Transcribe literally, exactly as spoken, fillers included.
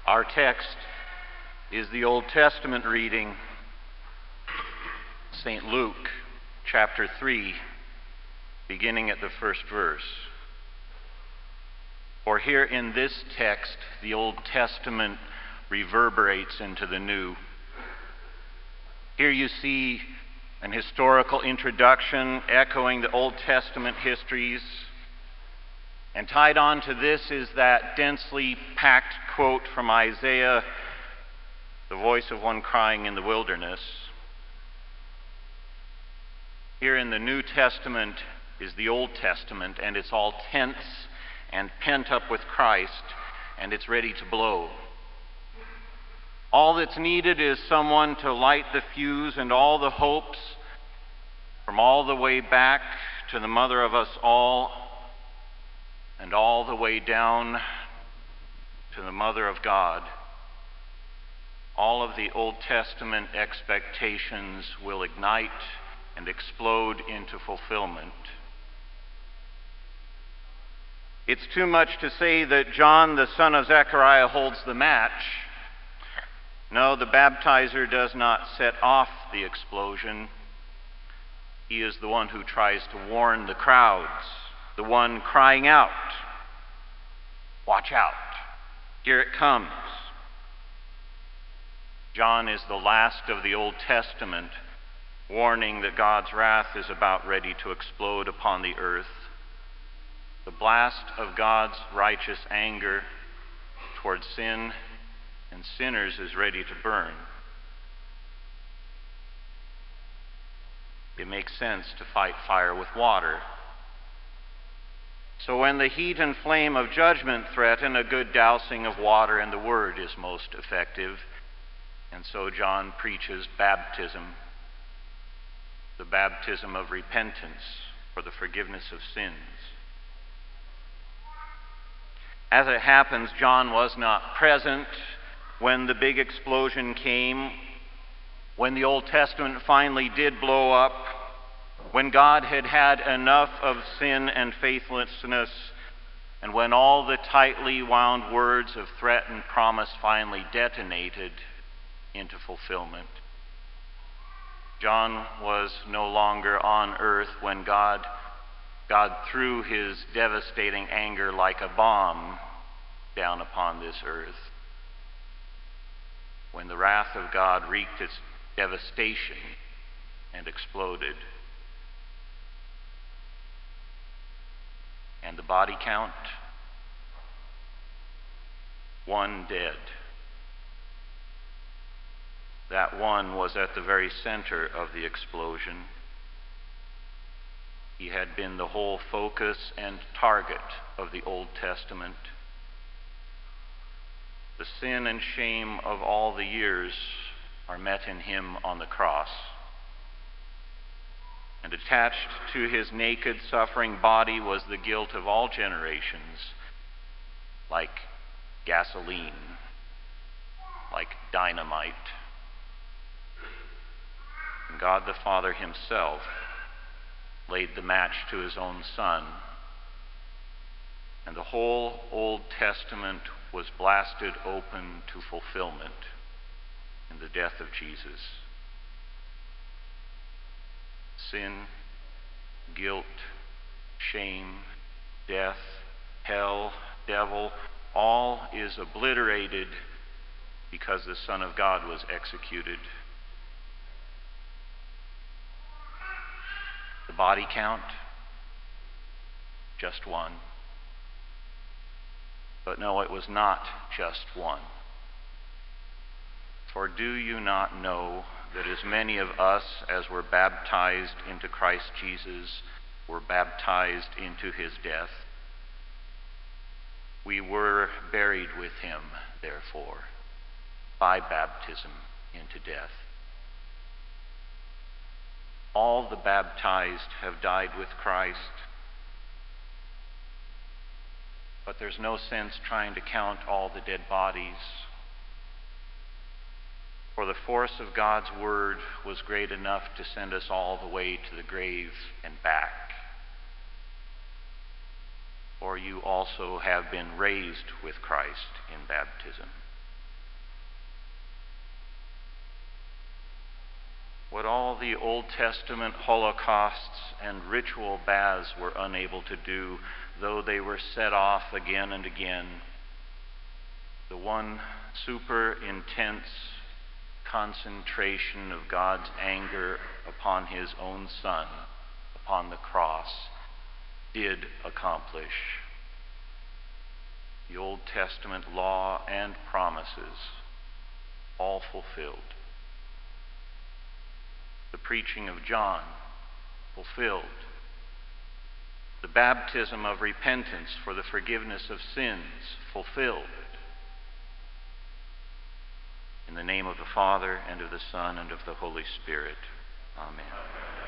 Our text is the Old Testament reading, Saint Luke, chapter three, beginning at the first verse. For here in this text, the Old Testament reverberates into the New. Here you see an historical introduction echoing the Old Testament histories. And tied on to this is that densely packed quote from Isaiah, the voice of one crying in the wilderness. Here in the New Testament is the Old Testament, and it's all tense and pent up with Christ, and it's ready to blow. All that's needed is someone to light the fuse, and all the hopes from all the way back to the mother of us all, and all the way down to the Mother of God, all of the Old Testament expectations will ignite and explode into fulfillment. It's too much to say that John, the son of Zechariah, holds the match. No, the baptizer does not set off the explosion. He is the one who tries to warn the crowds, the one crying out, "Watch out, here it comes." John is the last of the Old Testament, warning that God's wrath is about ready to explode upon the earth. The blast of God's righteous anger toward sin and sinners is ready to burn. It makes sense to fight fire with water. So when the heat and flame of judgment threaten, a good dousing of water and the Word is most effective. And so John preaches baptism, the baptism of repentance for the forgiveness of sins. As it happens, John was not present when the big explosion came, when the Old Testament finally did blow up, when God had had enough of sin and faithlessness, and when all the tightly wound words of threat and promise finally detonated into fulfillment. John was no longer on earth when God, God threw his devastating anger like a bomb down upon this earth. When the wrath of God wreaked its devastation and exploded. And the body count? One dead. That one was at the very center of the explosion. He had been the whole focus and target of the Old Testament. The sin and shame of all the years are met in him on the cross. And attached to his naked, suffering body was the guilt of all generations, like gasoline, like dynamite. And God the Father himself laid the match to his own Son, and the whole Old Testament was blasted open to fulfillment in the death of Jesus. Sin, guilt, shame, death, hell, devil, all is obliterated because the Son of God was executed. The body count? Just one. But no, it was not just one. For do you not know that as many of us as were baptized into Christ Jesus were baptized into his death? We were buried with him, therefore, by baptism into death. All the baptized have died with Christ. But there's no sense trying to count all the dead bodies. For the force of God's word was great enough to send us all the way to the grave and back. For you also have been raised with Christ in baptism. what all the Old Testament holocausts and ritual baths were unable to do, though they were set off again and again. The one super intense concentration of God's anger upon his own Son upon the cross did accomplish. The Old Testament law and promises all fulfilled. The preaching of John fulfilled. The baptism of repentance for the forgiveness of sins fulfilled. In the name of the Father, and of the Son, and of the Holy Spirit. Amen.